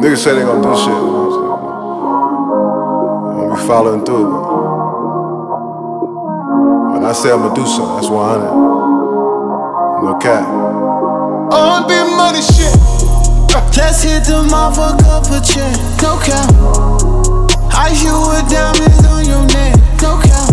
Niggas say they gon' do shit, you know what I'm saying? They gon' be following through. When I say I'ma do something, that's 100. No cap. On big money shit. Let's hit the motherfucker for check. No cap. Ice you with diamonds on your neck. No cap.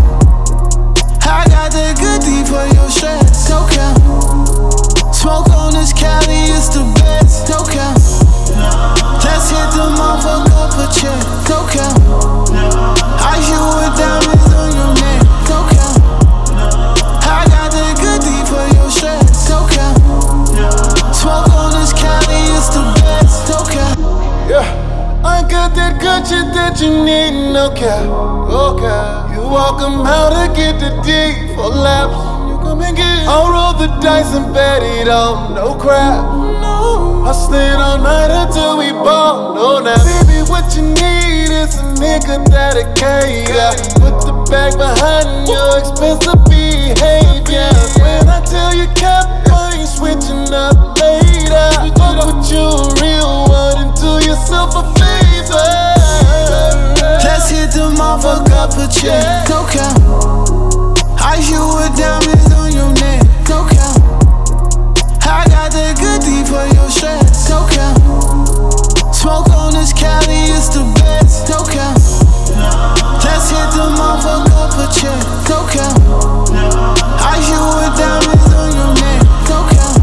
I got that good D for your shirt. No cap. Smoke on this Cali, it's the best. No cap. Let's hit the motherfucker for check. No cap. Ice you with diamonds on your neck. No cap. I got that good D for your shirt. No cap. Smoke on this Cali, it's the best. No cap. Yeah, I got that good shit that you need. No cap. Okay. You walk 'em out to get the D for laps. You come and get it. I'll roll the dice and bet it on. No crap. No. I stayed all night until we ball. No nap. Baby, what you need is a nigga that'll cater. Put the bag behind your expensive behavior. When I tell you cap, I ain't switching up later. Fuck with you a real one and do yourself a favor. Let's hit the motherfucker for check. No cap. Ice you with diamonds on your neck. No cap. I got that good D for your shirt. No cap. Smoke on this Cali, it's the best. No cap. Let's hit the motherfucker for check. No cap. Ice you with diamonds on your neck. No cap.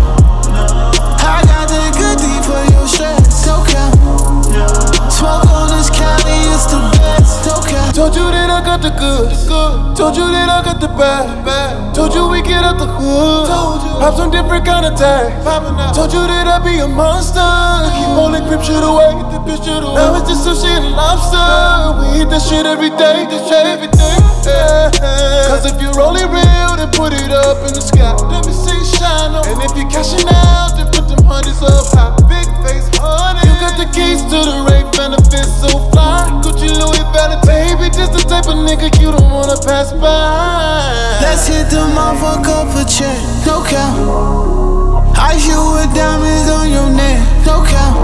I got that good D for your shirt. No cap. Smoke on this Cali, it's the best. No cap. Told you that I got the goods. Told you that I got the bad. Told you we get out the hood. Pop some different kind of tags. Told you that I be a monster. Keep all that grip shit away. Get the bitch shit away. Now it's just sushi and lobster. We eat that shit every day. Yeah. Cause if you're only real, then put it up in the sky. Let me see shine on. And if you're cashing out, then put them hundreds up high. Big face honey. You got the keys to the rave benefits so fly. Gucci, Louis, Valentine. Baby, just the type of nigga you don't wanna pass by. Let's hit the motherfucker for check. No cap. Ice you with diamonds on your neck. No cap.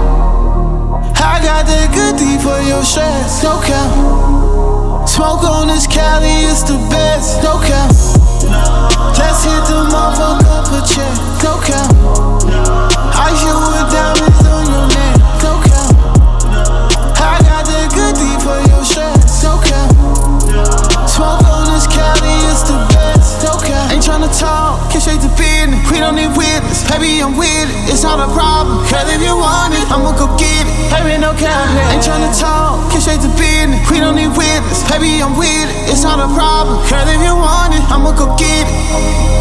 I got that good D for your shirt. No cap. Smoke on this Cali, it's the best. No cap. Let's hit the motherfucker for check. No cap. Ice you with diamonds on your neck. No cap. I got that good D for your shirt. No cap. Smoke on this Cali, it's the best. No cap. Ain't tryna talk, get straight to business. We don't need witness. Baby, I'm with it, it's not a problem. Girl, if you want it, I'ma go get it. Baby, no cap. Ain't tryna talk, get straight to business. We don't need witness. Baby, I'm with it, it's not a problem. Girl, if you want it, I'ma go get it.